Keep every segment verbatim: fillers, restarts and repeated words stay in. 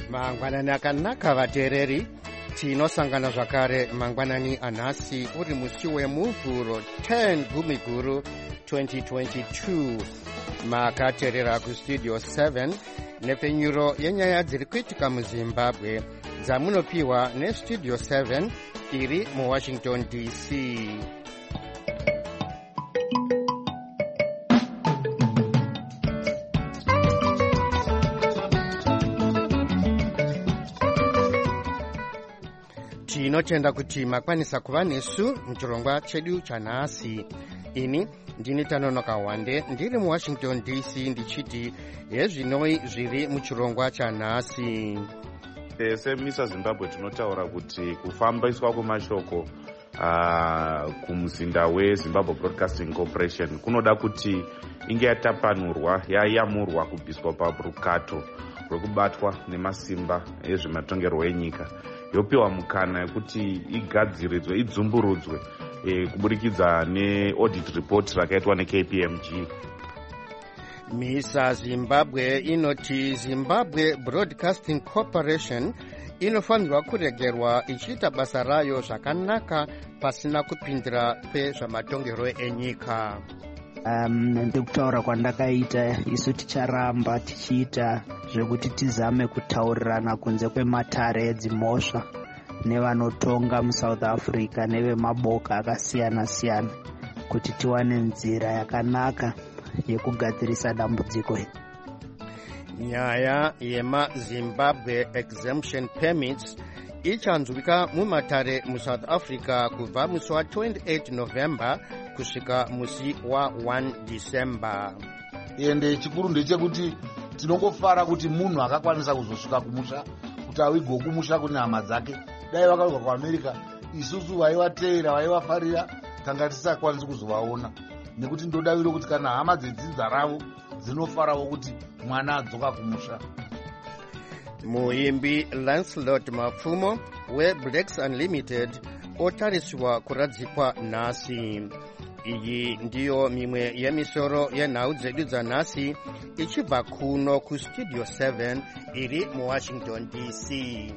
mangwanani akanaka vateereri, tinosangana zvakare mangwanani anhasi uri musi wemuvhuro ten gumiguru twenty twenty-two. Makateerera kustudio seven nepfenyuro yenyaya dziri kuitika muzimbabwe dzamunopiwa nestudio seven iri muwashington D C. Tinotenda kuti makwanisa kuva nesu muchirongwa chedu chanhasi. Ini ndini Tanonoka Wande ndiri muwashington D C ndichiti hezvinoi zviri muchirongwa chanhasi. E, semisa Zimbabwe tinotaura kuti kufambiswa kwemashoko uh, kumuzinda weZimbabwe Broadcasting Corporation kunoda kuti inge yatapanurwa yayamurwa kubviswa parukato rwekubatwa nemasimba ezvematongerwo enyika, yopiwa mukana yekuti igadziridzwe idzumburudzwe e, kuburikidza neaudit report rakaitwa neK P M G. Misa Zimbabwe inoti Zimbabwe Broadcasting Corporation inofanirwa kuregerwa ichiita basa rayo zvakanaka pasina kupindira kwezvamatongerwo enyika. Um, ndikutaura kwandakaita isu ticharamba tichiita zvekuti tizame kutaurirana kunze kwematare edzimhosva nevanotonga muSouth Africa nevemaboka akasiyana siyana kuti tiwane nzira yakanaka yekugadzirisa dambudziko. Nyaya yemaZimbabwe exemption permits ichanzwika mumatare muSouth Africa kubva musi wa twenty-eight November kusvika musi wa one December. Ende chikuru ndechekuti tinongofara kuti munhu akakwanisa kuzosvika kumusha kuti awigo kumusha kune hama dzake, dai vakauka kuAmerica isusu vaivateera vaivafarira tanga tisakwanisi kuzovaona, nekuti ndodaviro kuti kana hama dzedzinza ravo dzinofarawo kuti mwana adzoka kumusha. Muimbi Lancelot Mapfumo weBlacks Unlimited otariswa kuradzikwa nhasi. Iyi ndiyo mimwe yemisoro yenhau dzedu dzanhasi ichibva kuno kustudio seven iri muwashington D C.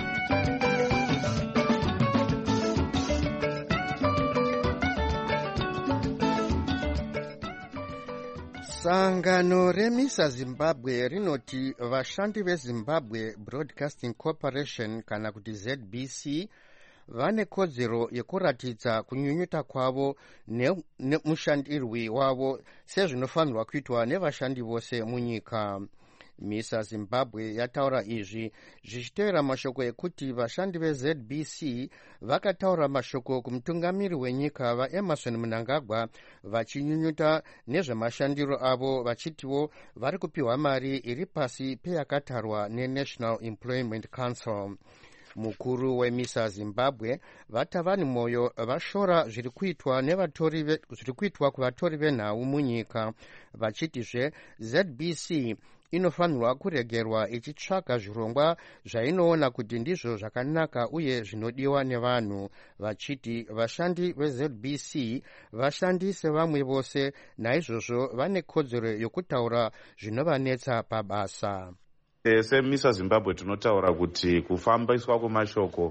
Sangano remisa Zimbabwe rinoti vashandi veZimbabwe Broadcasting Corporation kana kuti Z B C vane kodzero yekuratidza kunyunyuta kwavo nemushandirwi wavo sezvinofanirwa kuitwa nevashandi vose munyika. Misa Zimbabwe yataura izvi zvichitevera mashoko ekuti vashandi veZ B C vakataura mashoko kumutungamiri wenyika vaEmerson Mnangagwa vachinyunyuta nezvemashandiro avo vachitiwo vari kupiwa mari iri pasi peyakatarwa neNational Employment Council. Mukuru wemisa Zimbabwe vatavani moyo vashora zviri kuitwa nevatori zviri kuitwa kuvatori venhau munyika vachitizve Z B C inofanirwa kuregerwa ichitsvaga zvirongwa zvainoona kuti ndizvo zvakanaka uye zvinodiwa nevanhu, vachiti vashandi veZ B C vashandi sevamwe vose, naizvozvo vane kodzero yokutaura zvinovanetsa pabasa. E, semisa Zimbabwe tinotaura kuti kufambiswa kwemashoko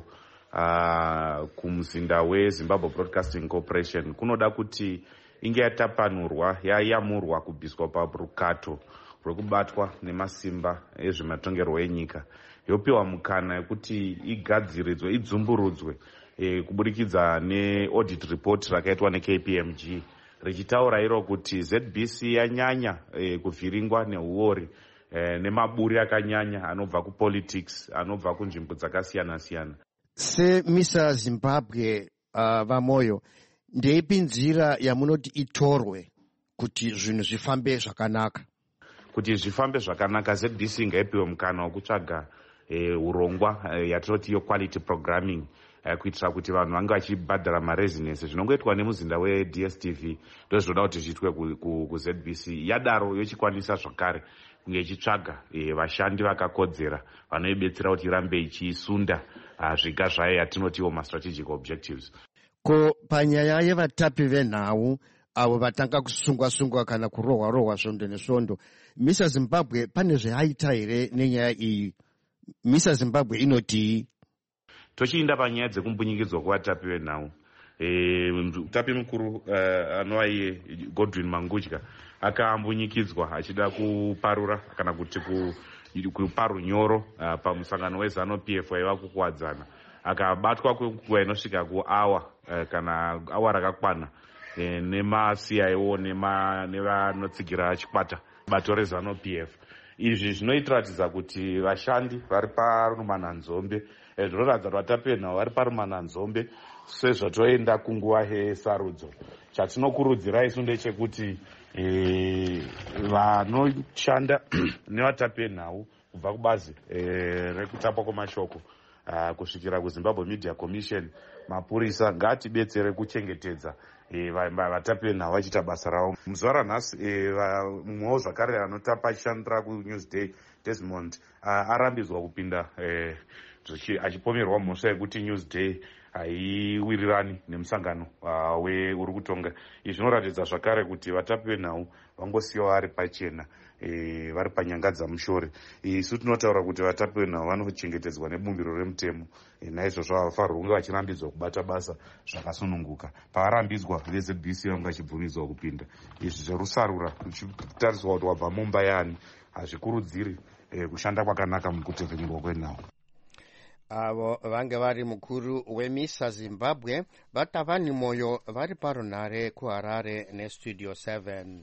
uh, kumuzinda weZimbabwe Broadcasting Corporation kunoda kuti inge yatapanurwa yayamurwa kubviswa parukato rwekubatwa nemasimba ezvematongerwo enyika, yopiwa mukana yekuti igadziridzwe idzumburudzwe e, kuburikidza neaudit report rakaitwa neK P M G richitaura iro kuti Z B C yanyanya e, kuvhiringwa neuori e, nemaburi akanyanya anobva kupolitics, anobva kunzvimbo dzakasiyana siyana. Semisa Zimbabwe uh, vamoyo, ndeipi nzira yamunoti itorwe kuti zvinhu zvifambe zvakanaka? Kuti zvifambe zvakanaka Z B C ngaipiwe mukana wekutsvaga e, urongwa e, yatinoti yo quality programming e, kuitira kuti vanhu vange vachibhadhara marezinesi zvinongoitwa nemuzinda weD S T V ndozvoda kuti zviitwe kuZ B C. Yadaro yochikwanisa zvakare kunge ichitsvaga e, vashandi vakakodzera vanoibetsera kuti irambe ichisunda zviga zvayo yatinotiwo ma-strategic objectives. Ko panyaya yevatapi venhau avo vatanga kusungwa sungwa kana kurohwa rohwa svondo nesvondo, misa Zimbabwe pane zvaita here nenyaya iyi? Misa Zimbabwe inoti tochiinda panyaya dzekumbunyikidzwa kwavatapi venhau. Mutapi mukuru uh, anova iye Godwin Mangudya akaambunyikidzwa achida kuparura kana kuti kupa runyoro uh, pamusangano weZanu-P F waiva kukuwadzana, akabatwa kwenguva inosvika kuawa uh, kana awa rakakwana e, nemasi aiwo nevanotsigira chikwata bato reZanu-P F. Izvi zvinoitiratidza kuti vashandi vari parumananzombe, zvinoratidza kuti vatapi venhau vari parumananzombe sezvatoenda kunguva yesarudzo. Chatinokurudzira isu ndechekuti e, vanoshanda nevatapi venhau kubva kubazi e, rekutapwa kwemashoko uh, kusvikira kuZimbabwe Media Commission, mapurisa ngatibetsere kuchengetedza e, vatapi venhau vachiita basa ravo. Muzuva ranhasi e, mumwewo zvakare anotapa achishandira kuNewsday Desmond uh, arambidzwa kupinda e, achipomerwa mhosva yekuti Newsday haiwirirani nemusangano uh, weuri kutonga. Izvi zvinoratidza zvakare kuti vatapi venhau vangosiyiwa vari pachena, e, vari panyanga dzamushore. Isu tinotaura kuti vatapi venhau vanochengetedzwa nebumbiro remutemo, e, naizvozvo havafanirwi kunge vachirambidzwa kubata basa zvakasununguka. Pavarambidzwa veze B C vange vachibvumidzwa kupinda. Izvi zverusarura kuchitariswa kuti wabva mumba yaani hazvikurudziri e, kushanda kwakanaka mukutevhenyerwa kwenhau. Avo vange vari mukuru weMisa Zimbabwe vatavani moyo vari parunhare kuHarare neStudio seven.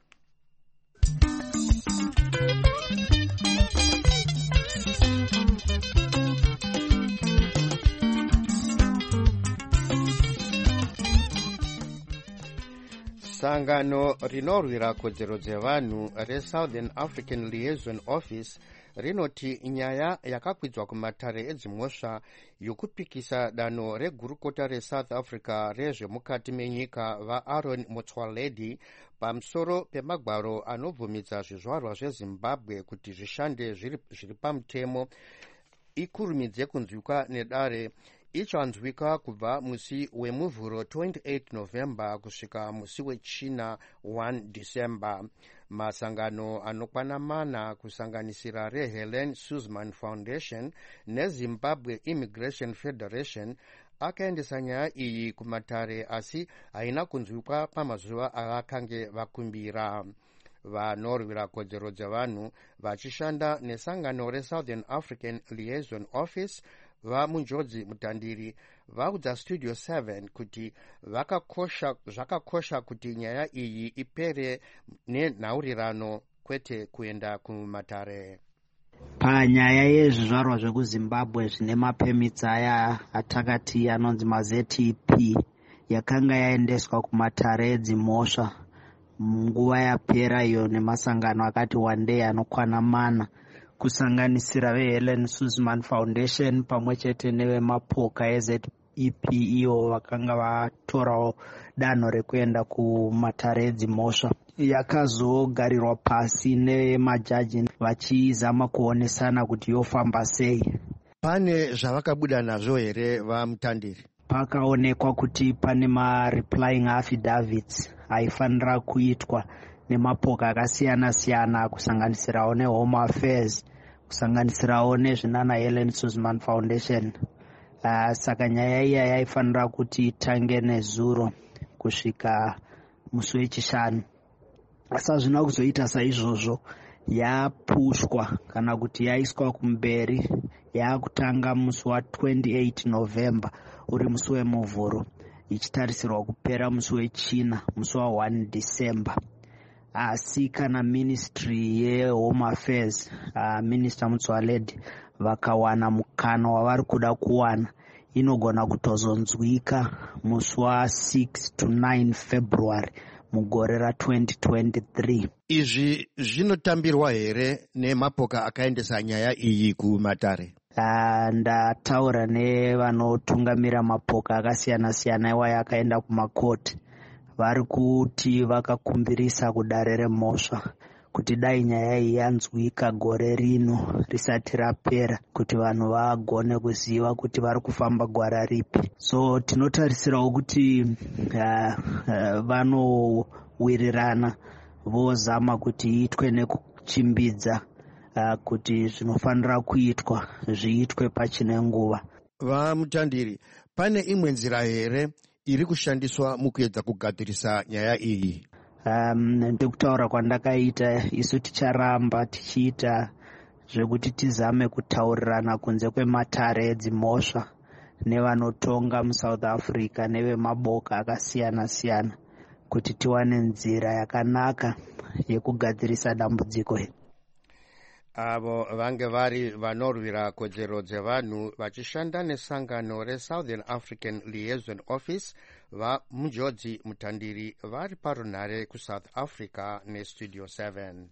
Sangano rinorwira kodzero dzevanhu reSouthern African Liaison Office rinoti nyaya yakakwidzwa kumatare edzimhosva yokupikisa danho regurukota reSouth Africa rezvemukati menyika vaAaron Motsoaledi pamusoro pemagwaro anobvumidza zvizvarwa zveZimbabwe kuti zvishande zviri, zviri pamutemo ikurumidze kunzwikwa nedare ichanzwika kubva musi wemuvhuro twenty-eighth November kusvika musi wechina one December. Masangano anokwana mana kusanganisira reHelen Suzman Foundation neZimbabwe Immigration Federation akaendesa nyaya iyi kumatare asi haina kunzwikwa pamazuva avakange vakumbira. Vanorwira kodzero dzevanhu vachishanda nesangano reSouthern African Liaison Office vamunjodzi mutandiri vaudza Studio seven kuti vakakosha zvakakosha kuti nyaya iyi ipere nenhaurirano kwete kuenda kumatare. Panyaya yezvizvarwa zvekuZimbabwe zvine mapemitsi aya atakati anonzi maZ T P yakanga yaendeswa kumatare edzimhosva munguva yapera iyo nemasangano akati wandei anokwana mana kusanganisira veHelen Suzman Foundation pamwe chete nevemapoka eZ E P iyo vakanga vatorawo danho rekuenda kumatare edzimhosva. Yakazogarirwa pasi nemajaji vachizama kuonesana kuti yofamba sei. Pane zvavakabuda nazvo here vamutandiri? Pakaonekwa kuti pane ma-replying affidavits aifanira kuitwa nemapoka akasiyana siyana kusanganisirawo neHome Affairs, kusanganisirawo nezvinana Helen Suzman Foundation. Uh, saka nyaya iya yaifanira kuti itange nezuro kusvika musi wechishanu. Asi hazvina kuzoita saizvozvo, yapushwa kana kuti yaiswa kumberi, yakutanga musi wa twenty-eighth November uri musi wemuvhuro, ichitarisirwa kupera musi wechina musi wa one December. Asi kana Ministry yeHome Affairs, uh, Minister Motsoaledi vakawana mukana wavari kuda kuwana, inogona kutozonzwika musi wa six to nine February mugore ra twenty twenty-three. Izvi zvinotambirwa here nemapoka akaendesa nyaya iyi kumatare? Uh, ndataura nevanotungamira mapoka akasiyana siyana iwa yakaenda kumakoti. Vari kuti vakakumbirisa kudare remhosva kuti dai nyaya iyi yanzwika gore rino risati rapera kuti vanhu vagone kuziva kuti vari kufamba gwara ripi. So tinotarisirawo kuti uh, uh, vanowirirana vozama kuti itwe nekuchimbidza uh, kuti zvinofanira kuitwa zviitwe pachine nguva. Vamutandiri, pane imwe nzira here iri kushandiswa mukuedza kugadzirisa nyaya iyi? Um, ndikutaura kwandakaita, isu ticharamba tichiita zvekuti tizame kutaurirana kunze kwematare edzimhosva nevanotonga muSouth Africa nevemaboka akasiyana siyana kuti tiwane nzira yakanaka yekugadzirisa dambudziko. Avo vange vari vanorwira kodzero dzevanhu vachishanda nesangano reSouthern African Liaison Office vaMujodzi Mutandiri vari parunhare kuSouth Africa neStudio seven.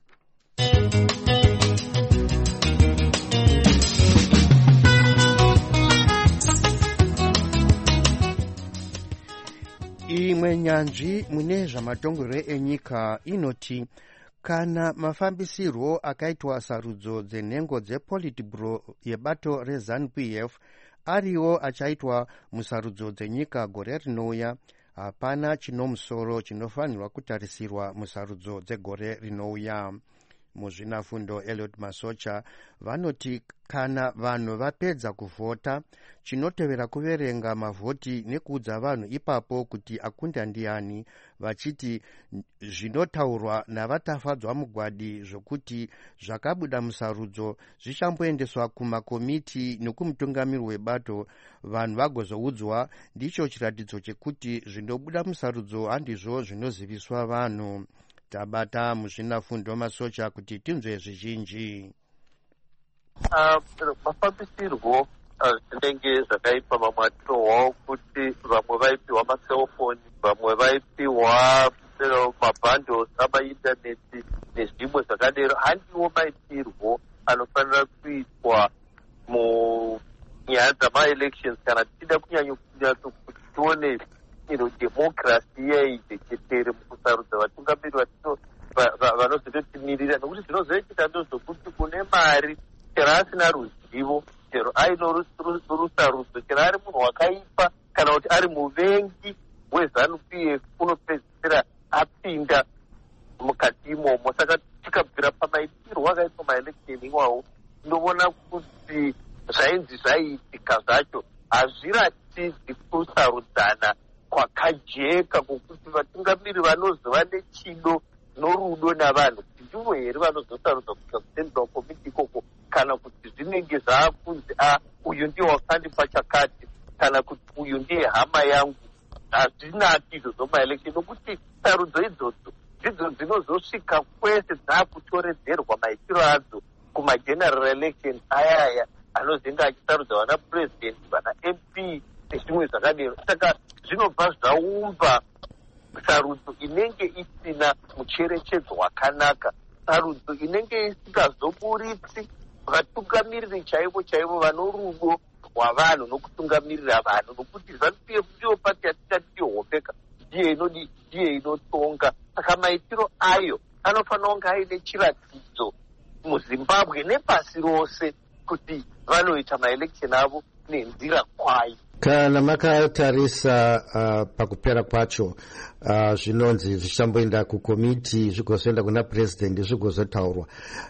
Imwe nyanzvi mune zvamatongero enyika inoti kana mafambisirwo akaitwa sarudzo dzenhengo dzepolitburo yebato reZANU-P F ariwo achaitwa musarudzo dzenyika gore rinouya, hapana chinomusoro chinofanirwa kutarisirwa musarudzo dzegore rinouya. Muzvinafundo Elliot Masocha vanoti kana vanhu vapedza kuvhota, chinotevera kuverenga mavhoti nekuudza vanhu ipapo kuti akunda ndiani, vachiti zvinotaurwa navatafadzwa mugwadi zvokuti zvakabuda musarudzo zvichamboendeswa kumakomiti nekumutungamiri webato, vanhu vagozoudzwa. Ndicho chiratidzo chekuti zvinobuda musarudzo handizvo zvinoziviswa vanhu. Tabata muzvinafundo Masocha kuti tinzwe zvizhinji. Mafambisirwo zvinenge zvakaitwa, mamwe atirohwawo kuti vamwe vaipiwa maselfoni, vamwe vaipiwa mabhandles amaindaneti nezvimwe zvakadero. Handiwo maitirwo anofanira kuitwa munyaya dzamaelections kana tichida kunyatso kuti tione democracy yaijechetere mukusarudza vatungamiri vanozototimirira, nokuti zvinozoitika ndozvokuti kune mari chero asina ruzivo, chero aino rusarudzo, chero ari munhu wakaipa kana kuti ari muvengi weZANU-P F unopedzisira apinda mukati imomo. Saka tikabvira pamaitirwo akaitwa maelection iwawo, ndinoona kuti zvainzi zvaiitika zvacho hazviratidzi kusarudzana kwakajeka kwokuti vatungamiri vanozova nechido norudo navanhu kuti ndivo here vanozosarudza kusvika kutendwa komiti ikoko, kana kuti zvinenge zvaakunzi a uyu ndiye wakandipa chakati kana kuti uyu ndiye hama yangu. Hazvinaki izvozvo maelection, nokuti sarudzo idzodzo ndidzo dzinozosvika kwese dzaakutoredzerwa maitiro adzo kumageneral elections ayaya anozenge achisarudza vana president, vana M P nezvimwe zvakadero. Saka zvinobva zvaumba sarudzo inenge isina mucherechedzo wakanaka, sarudzo inenge isingazoburitsi vatungamiriri chaivo chaivo vanorudo rwavanhu nokutungamirira vanhu, nokuti ZANU-P F ndiyo pati yatingati ndiyohopeka, ndiye inodi ndiye inotonga. Saka maitiro ayo anofanira kunge aine chiratidzo muZimbabwe nepasi rose kuti vanoita maelection avo nenzira kwayo. Kana makatarisa uh, pakupera kwacho uh, zvinonzi zvichamboenda kukomiti zvigozoenda kuna president zvigozotaurwa,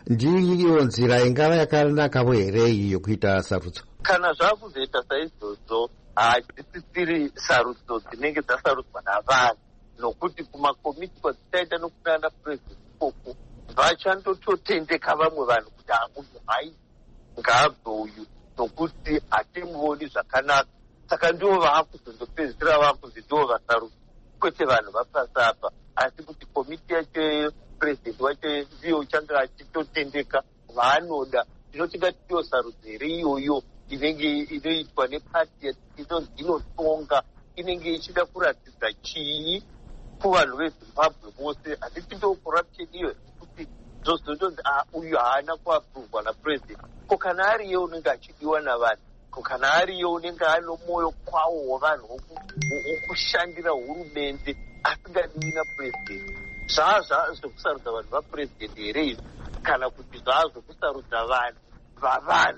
ndiyo nzira ingava yakanakawo here iyo kuita sarudzo? Kana zvakuzoita saizvozvo hadzisisiri sarudzo dzinenge dzasarudzwa navanhu, nokuti kumakomiti kwadzichaita nokunana president ikoko vachandototendeka vamwe vanhu kuti amunhu hai ngaabve uyu, nokuti hatimuoni zvakanaka. Saka ndivo vaakuzondopedzisira vakuzi ndivo vasarudzi, kwete vanhu vapasapa, asi kuti komiti yacho president wacho ndiyo uchanga achitotendeka vaanoda. Ndinotingati ndiyo sarudzo here iyoyo inenge inoitwa nepati inotonga, inenge ichida kuratidza chii kuvanhu veZimbabwe vose. Handiti ndo corruption iyo kuti zvozondonzi uyu haana kuapuruvwa napresident, ko kana ariye unenge achidiwa navanhu, ko kana ariye unenge ano mwoyo kwawo wavanhu wokushandira hurumende asingadiwi napresident. Zvaa zvokusarudza vanhu vapresident here izvi, kana kuti zvaa zvokusarudza vanhu vavanhu?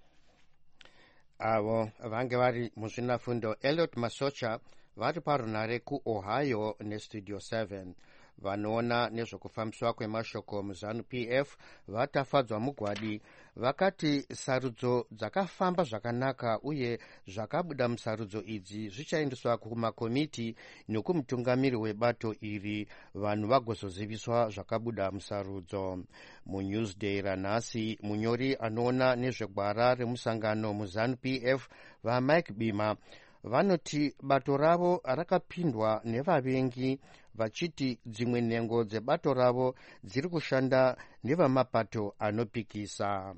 Avo vange vari muzvinafundo Elliot Masocha vari parunhare kuOhio neStudio seven. vanoona nezvekufambiswa kwemashoko muzanu P F vatafadzwa mugwadi vakati sarudzo dzakafamba zvakanaka uye zvakabuda musarudzo idzi zvichaendeswa kumakomiti nekumutungamiri webato iri vanhu vagozoziviswa zvakabuda musarudzo. muNewsday ranhasi munyori anoona nezvegwara remusangano muzanu P F vaMike Bima vanoti bato ravo rakapindwa nevavengi vachiti dzimwe nhengo dzebato ravo dziri kushanda nevamapato anopikisa.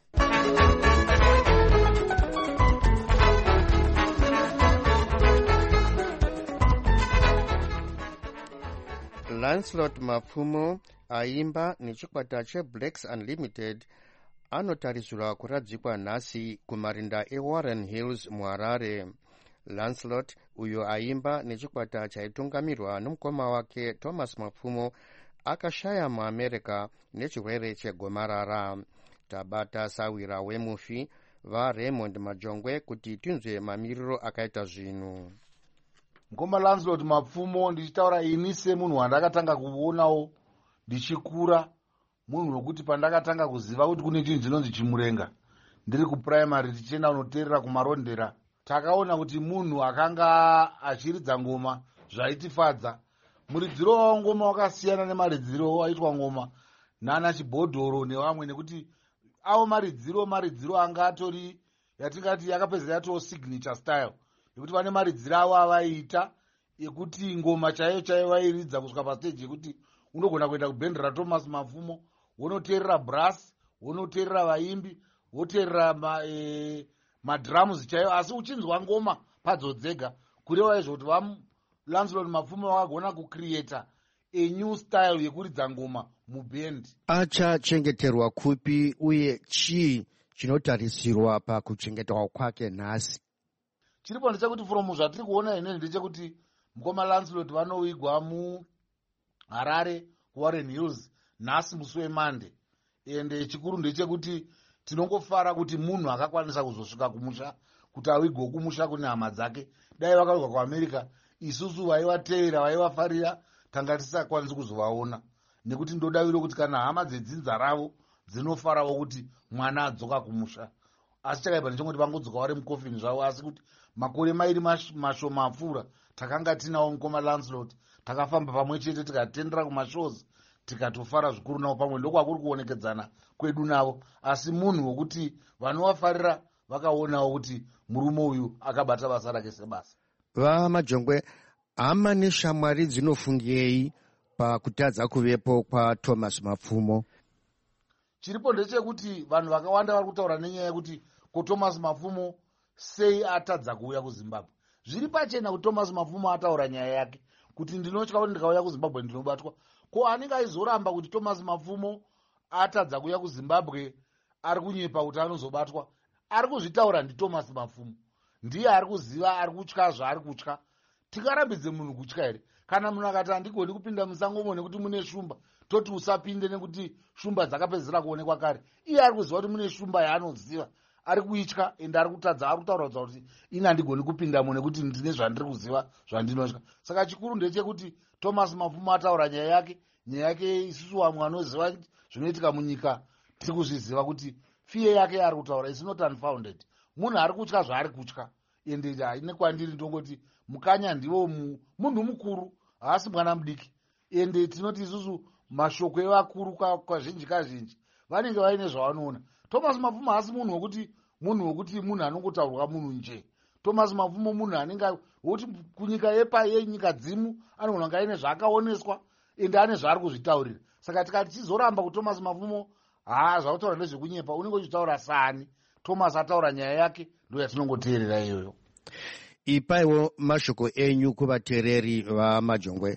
Lancelot Mapfumo aimba nechikwata cheBlacks Unlimited anotarisirwa kuradzikwa nhasi kumarinda eWarren Hills muHarare. Lancelot uyo aimba nechikwata chaitungamirwa nomukoma wake Thomas Mapfumo akashaya muAmerica nechirwere chegomarara. Tabata sawira wemufi vaRaymond Majongwe kuti tinzwe mamiriro akaita zvinhu. Ngoma Lancelot Mapfumo ndichitaura ini semunhu wandakatanga kuonawo ndichikura, munhu wekuti pandakatanga kuziva kuti kune chinhu chinonzi chimurenga ndiri kuprimary tichienda kunoteerera kumarondera, takaona kuti munhu akanga achiridza ngoma zvaitifadza. Muridziro wavo ngoma wakasiyana nemaridziro waitwa ngoma nana Chibhodhoro nevamwe, nekuti avo maridziro maridziro anga atori yatingati yakapedzera yatoo signature style, nekuti vane maridziro avo avaiita ekuti ngoma chaiyo chaiyo vairidza kusvika pastage yekuti unogona kuenda kubhendi raThomas Mapfumo wonoteerera brass, wonoteerera vaimbi, woteerera ma, e, madrums chaiyo, asi uchinzwa ngoma padzo dzega, kureva izvo kuti Lancelot Mapfumo vakagona kucreata a new style yekuridza ngoma mubhendi. Achachengeterwa kupi uye chii chinotarisirwa pakuchengetwa kwake nhasi? Chiripo ndechekuti from zvatiri kuona ine ndechekuti mukoma Lancelot vanowigwa muHarare kuWarren Hills nhasi musi weMonday, ende chikuru ndechekuti tinongofara kuti munhu akakwanisa kuzosvika kumusha kuti awigwe kumusha kune hama dzake. Dai vakawigwa kuAmerica, isusu vaivateera vaivafarira tanga tisakwanisi kuzovaona, nekuti ndodaviro kuti kana hama dzedzinza ravo dzinofarawo kuti mwana adzoka kumusha. Asi chakaipa ndechekuti vangodzoka vari mukofini zvavo, asi kuti makore mairi mashoma apfuura takanga tinawo mukoma Lancelot, takafamba pamwe chete tikatendera kumashows tikatofara zvikuru navo pamwe, ndoko akuri kuonekedzana kwedu navo. Asi munhu wekuti vanovafarira vakaonawo kuti murume uyu akabata basa rake sebasa. VaMajongwe, hama neshamwari dzinofungei pakutadza kuvepo kwaThomas Mapfumo? Chiripo ndechekuti vanhu vakawanda vari kutaura nenyaya yekuti ko Thomas Mapfumo sei atadza kuuya kuZimbabwe. Zviri pachena kuti Thomas Mapfumo ataura nyaya yake kuti ndinotya kuti ndikauya kuZimbabwe ndinobatwa. Ko anenge aizoramba kuti Thomas Mapfumo atadza kuuya kuZimbabwe ari kunyepa kuti anozobatwa? Ari kuzvitaura ndiThomas Mapfumo, ndiye ari kuziva, ari kutya zvaari kutya. Tikarambidze munhu kutya here? Kana munhu akati handigoni kupinda musango nekuti mune shumba, toti usapinde nekuti shumba dzakapedzera kuonekwa kare. Iye ari kuziva kuti mune shumba yaanoziva, ari kuitya, ende ari kutadza, ari kutaura kuti ini handigoni kupindamo nekuti ndine zvandiri kuziva zvandinotya. Saka chikuru ndechekuti Thomas Mapfumo ataura nyaya yake, nyaya yake isusu vamwe vanoziva zvinoitika munyika tiri kuzviziva kuti fiye yake ari kutaura is not unfounded. Munhu ari kutya zvaari kutya, ende ine kwandiri ndongoti mukanya ndiwo munhu mukuru, haasi mwana mudiki. Ende tinoti isusu mashoko evakuru kazhinji kazhinji vanenge vaine zvavanoona. Thomas Mapfumo haasi munhu wekuti munhu wekuti munhu anongotaurwa munhu nje. Thomas Mapfumo munhu anenge wekuti kunyika yepa yenyika dzimu anogona kunge aine zvaakaoneswa ende ane zvaari kuzvitaurira. Saka tikati chizoramba kuti Thomas Mapfumo haa zvakutaura ndezvekunyepa, unenge uchitaura saani. Thomas ataura nyaya yake, ndo yatinongoteerera iyoyo. Ipaiwo mashoko enyu kuvateereri vaMajongwe.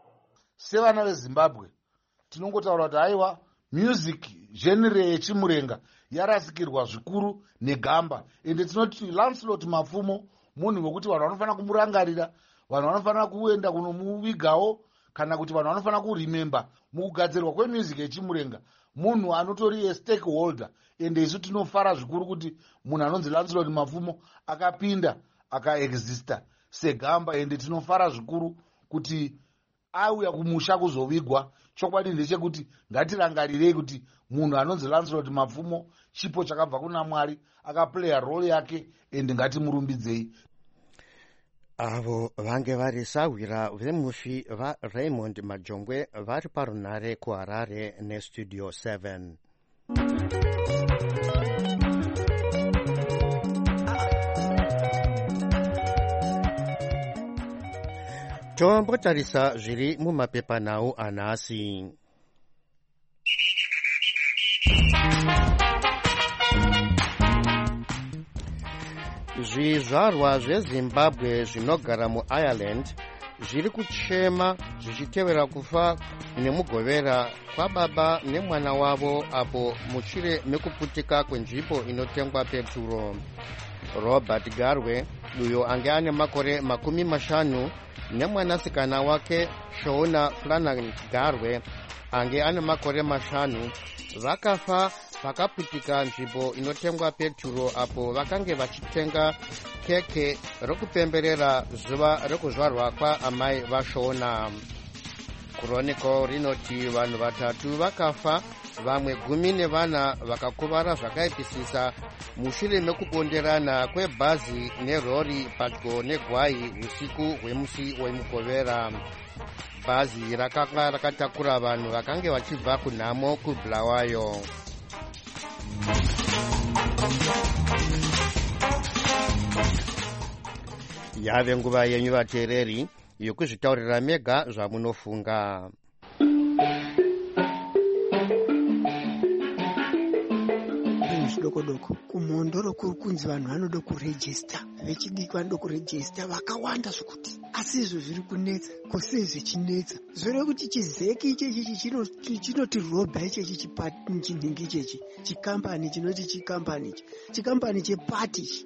Sevana veZimbabwe tinongotaura kuti aiwa music genre yechimurenga yarasikirwa zvikuru negamba, ende tinoti Lancelot Mapfumo munhu wekuti vanhu vanofanira kumurangarira, vanhu vanofanira kuenda kunomuvigawo, kana kuti vanhu vanofanira kuremember mukugadzirwa kwemusic yechimurenga. Munhu anotori a stakeholder, ende isu tinofara zvikuru kuti munhu anonzi Lancelot Mapfumo akapinda akaexista segamba, ende tinofara zvikuru kuti auya kumusha kuzovigwa. Chokwadi ndechekuti ngatirangarirei kuti munhu anonzi Lancelot Mapfumo chipo chakabva kuna Mwari, akaplaya role yake, ende ngatimurumbidzei. Avo vange vari sawira vemufi va Raymond Majongwe vari parunare kuHarare nestudio seven. Tombotarisa zviri mumapepanhau anhasi. Zvizvarwa zveZimbabwe zvinogara muIreland zviri kuchema zvichitevera kufa nemugovera kwababa nemwana wavo apo mushure mekuputika kwenzvimbo inotengwa peturo. Robert Garwe, uyo ange ane makore makumi mashanu, nemwanasikana wake Shauna Flanagan Garwe ange ane makore mashanu, vakafa vakaputika nzvimbo inotengwa peturo apo vakange vachitenga keke rokupemberera zuva rekuzvarwa kwaamai vaShauna. Chronicle rinoti vanhu vatatu vakafa, vamwe gumi nevana vakakuvara zvakaipisisa mushure mekubonderana kwebhazi nerori padyo negwai usiku hwemusi wemugovera. Bhazi rakanga rakatakura vanhu vakange vachibva kunhamo kuBulawayo. Yave nguva yenyu vateereri yokuzvitaurira mega zvamunofunga. Doko doko kumondoro kunzi vanhu vanoda kurejista, vechidiki vanoda kurejista vakawanda zvokuti, asi izvo zviri kunetsa kose zvichinetsa zvore kuti chizeki ichechi chinotirobha ichechi chinhingi ichechi chikambani chinoti chikambani ichi chikambani chepati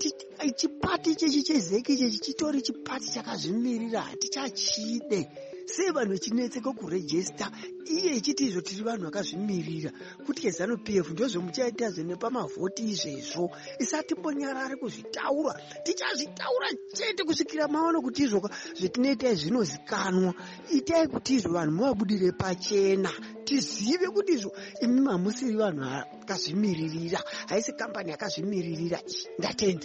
chipati ichechi chezeki ichechi chitori chipati chakazvimirira, hatichachide. Sei vanhu vechinetseka kurejista iye ichiti izvo tiri vanhu vakazvimirira kuti ZANU P F ndozvo muchaita zvenepamavhoti izvezvo, isatimbonyarare kuzvitaura, tichazvitaura chete kusvikira maona kuti izvo zvetinoita zvinozikanwa. Itai kuti izvo vanhu muvabudire pachena, tizive kuti izvo imi mamusiri vanhu vakazvimiririra, haisi kambani yakazvimiririra. Ndatenda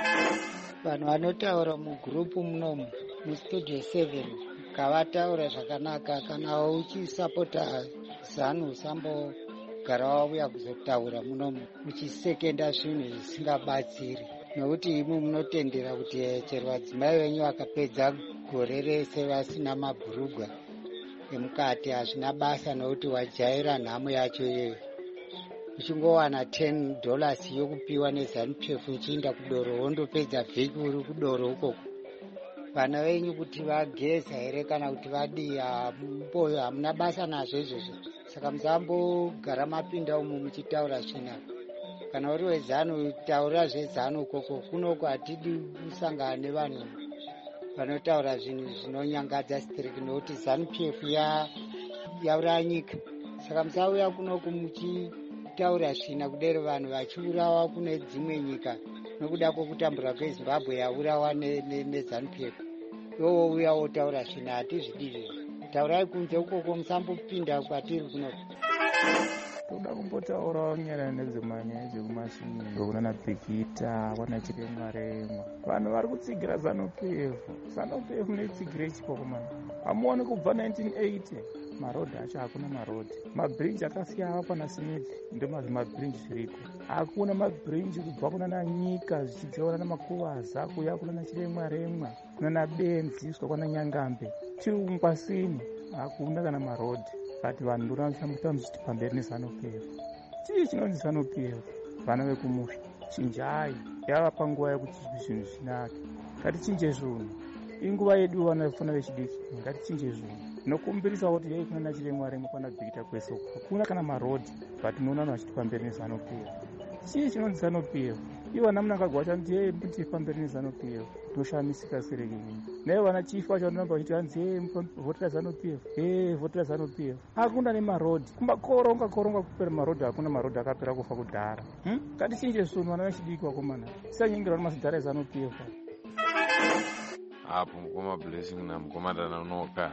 vanhu vanotaura mugurupu munomu mustudio seven kavataura zvakanaka. Kana uchisapota ZANU usambogara wauya kuzotaura munomu uchisekenda zvinhu zvisingabatsiri, nokuti imi munotendera kuti chero vadzimai venyu vakapedza gore rese vasina mabhurugwa emukati hazvina basa, nokuti wajaira nhamo yacho iyoyo. Uchingowana ten dollars yokupiwa neZANU P F uchiinda kudoro wondopedza vhiki uri kudoro ukoko. Vana venyu kuti vageza here kana kuti vadii, mboyo hamuna basa nazvo izvozvo. Saka musambogara mapinda umu muchitaura zvina. Kana uri weZANU taura zveZANU ukoko, kunoko hatidi kusangana nevanhu vanotaura zvinhu zvinonyangadza sitiriki, nokuti ZANU P F yauraya nyika. Saka musauya kunoku muchitaura zvina kudero vanhu vachiurawa kune dzimwe nyika nokuda kwokutambura kweZimbabwe yaurawa neZANU P F. Iwo uya wotaura zvina, hatizvidii. Taurai kunze ukoko, musambopinda kwatiri kunoku. Toda kumbotaurawo nyaya nedzimanyaya dzekumasvingo kunana Bhekita kwana Chiremwa Remwa. Vanhu vari kutsigira ZANU P F. ZANU P F neitsigire chikoko mani. Hamuoni kubva nineteen eighty marodhi acho hakuna marodhi. Mabhirinji akasiyana pana Smith ndomazvo mabhirinji zviriko. Hakuna mabhirinji kubva kunana Nyika zvichidziwa namakuvaza kuya kunana Chiremwa Remwa kunana Benzi kusvika kwana Nyangambe Chiungwasini hakuna kana marodhi. Kati vanhu ndoranotambuta muchiti pamberi neZANU P F. Chii chinonzi ZANU P F? Vana vekumusha chinjai, yava panguva yekuti zvinhu zvinake. Ngatichinje zvinhu, inguva yedu vanafana vechidiki, ngatichinje zvinhu. Nokumbirisa kuti yai kuna Chiremwa Remwa kwana Bhekita kwese uko hakuna kana marodhi, but noona vanhu vachiti pamberi neZANU P F. Chii chinonzi ZANU P F? Ivo vana munangagwacha kuti yei muti pamberi neZANU P F. Toshamisika sereke nyinyi. Naye vana chifu vacho vanoramba vachiti hanzi yei votera ZANU P F. Yei votera ZANU P F. Hakuna nemarodhi. Kumakoronga koronga kupera marodhi, hakuna marodhi akapera kufa kudhara. Hm? Ngatichinje sunhu vana vechidiki vakomana. Tisanyengera masidhara eZANU P F. Hapo mukoma blessing na mukoma dana noka.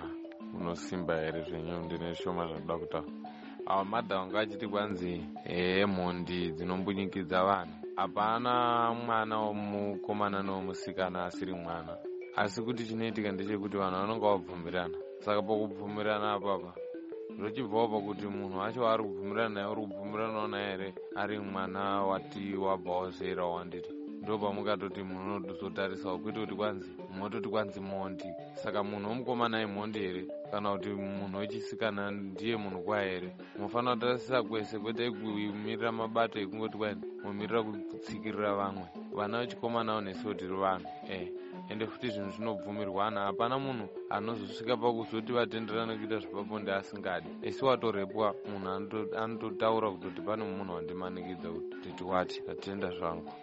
unosimba here zvenyu ndine shoma zvanoda kutaura. Ava madha vanga vachiti kwanzi mhondi dzinombunyikidzwa vanhu. Hapana mwana womukomana newomusikana asiri mwana, asi kuti chinoitika ndechekuti vanhu vanonga vabvumirana. Saka pakubvumirana apapa zvochibvawo pakuti munhu wacho ari kubvumirana naye uri kubvumiranawo naye here ari mwana wati wabvawo zera wandiri. Ndo pamukatoti munhu unozotarisawo kuita kuti kwanzi munototi kwanzi mhondi. Saka munhu womukomana imhondi here kana kuti munhu wechisikana ndiye munhu kwaye here? Munofanira kutarisisa kwese, kwete kumirira mabato ekungoti kwani mumirira kutsikirira vamwe. Vana vechikomanawo nesuwo tiri vanhu eh ende futi zvinhu zvinobvumirwana. Hapana munhu anozosvika pakuzoti vatenderane kuita zvepabonde asingadi. Esi watorepwa munhu anototaura kutoti pane munhu wandimanikidza kuti tiwati tatenda zvangu.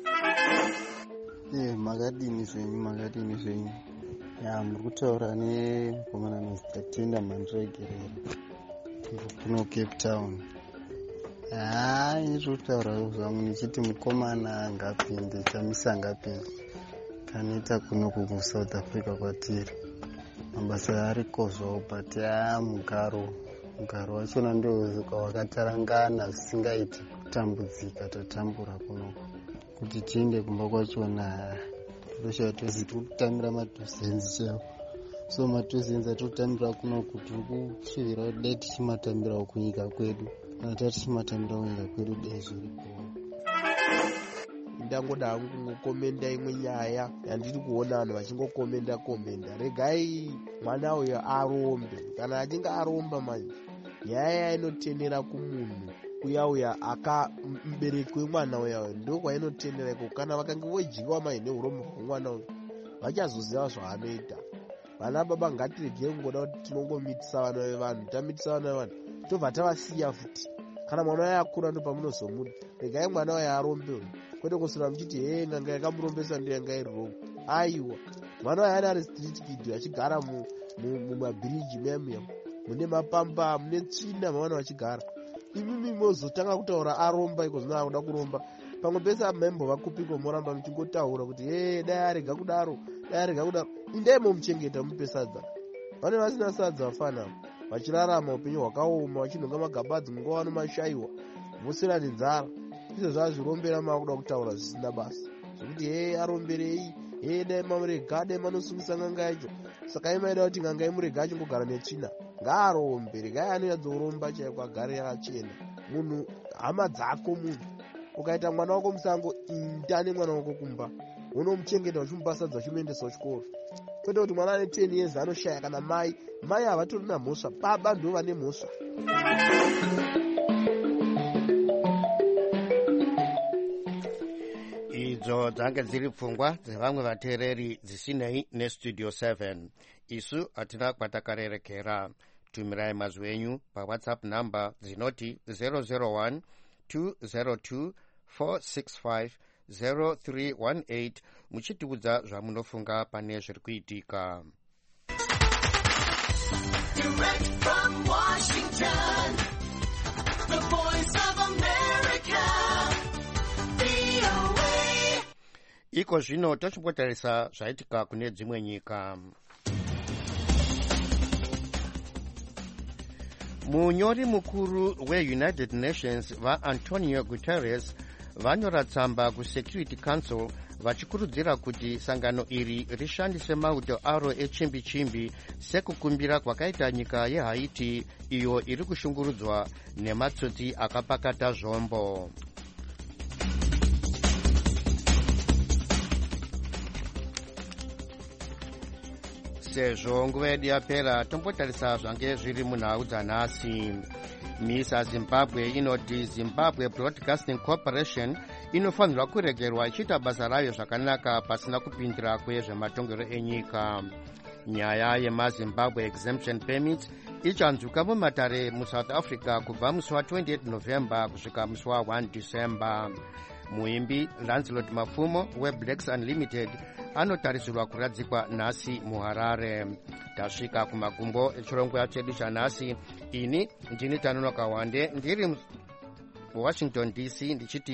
Eh, makadini zvenyu makadini zvenyu ya muri kutaura nemukomana anonzi Tenda Mandregerera kuno Cape Town. Ah, ndiri kutaura zvangu ndichiti mukomana ngapinde chamisa ngapinde kanoita kuno kuSouth Africa kwatiri mabasa arikozvo, but ya mugaro mugaro wachona ndio wakatarangana zvisingaiti kutambudzika tatambura kunoko kuti tiende kumba kwachona toshawa tozi tiri kutambira madhuzenzi chavo. So madhuzenzi atiri kutambira kunoku tiri kushuvira kuti dai tichimatambirawo kunyika kwedu kana tati tichimatambirawo kunyika kwedu dai zviripo. Ndangoda hangu kungokomenda imwe nyaya yandiri kuona vanhu vachingokomenda komenda. Regai mwana uyo arombe, kana achinge aromba manje nyaya inotendera kumunhu uya uya aka mubereki wemwana uya ndo kwainotendera iko. Kana vakange vojiwa manje neurombo hwemwana uyo vachazoziva zvaanoita. Vana baba ngatirege kungoda kuti tinongomitisa vana vevanhu, tamitisa vana vevanhu tobva tavasiya futi. Kana mwana uya akura ndo pamunozomuda. Regai mwana uya arombe, kwete kusura muchiti he nganga yakamurombesa ndiyo yanga iri wrong. Aiwa mwana uya ari street kid achigara mumabiriji memya mune mapamba mune tsvina mavana vachigara. Imimi mozotanga kutaura aromba iko zvino akuda kuromba. Pamwe pese amembo vakupiko moramba muchingotaura kuti he dai arega kudaro dai arega kudaro. Indai momuchengeta mupe sadza. Vane vasina sadza vafana vachirarama upenyu hwakaoma vachinhonga magabadzi munguva vanomashayiwa vosera nenzara. Izvo zvazvirombera maakuda kutaura zvisina basa zvokuti he aromberei he dai mamurega dai manosungisa nganga yacho. Saka imaida kuti nganga imurega achingogara netsvina ngaarombe. Regai anoyadzoromba chaiko agare yakachena. Munhu hama dzako munhu ukaita mwana wako musango indane mwana wako kumba unomuchengeta uchimupa sadza uchimuendesa kuchikoro. Kwete kuti mwana ane ten years anoshaya kana mai mai havatori namhosva, baba ndo vane mhosva. idzo dzange dziri pfungwa dzevamwe vateereri dzisinei nestudio seven. Isu hatina kwatakarerekera. Tumirai mazwi enyu pawhatsapp namba dzinoti zero zero one two zero two four six five zero three one eight muchitiudza zvamunofunga pane zviri kuitika. Direct from Washington, the voice of America, V O A. Iko zvino tochimbotarisa zvaitika kune dzimwe nyika. Munyori mukuru weUnited Nations vaAntonio Guterres vanyora tsamba kuSecurity Council vachikurudzira kuti sangano iri rishandise mauto aro echimbi chimbi sekukumbira kwakaita nyika yeHaiti iyo iri kushungurudzwa nematsotsi akapakata zvombo. Sezvo nguva yedu yapera tombotarisa zvange zviri munhau dzanhasi. Misa Zimbabwe inoti Zimbabwe Broadcasting Corporation inofanirwa kuregerwa ichiita basa rayo zvakanaka pasina kupindira kwezvematongero enyika. Nyaya yemaZimbabwe exemption permits ichanzuka mumatare muSouth Africa kubva musi wa28 November kusvika musi wa1 December. Muimbi Lancelot Mafumo weBlacks Unlimited anotarisirwa kuradzikwa nhasi muHarare. Tasvika kumagumbo echirongwa chedu chanhasi. Ini ndini Tanonoka Wande ndiri Washington D C ndichiti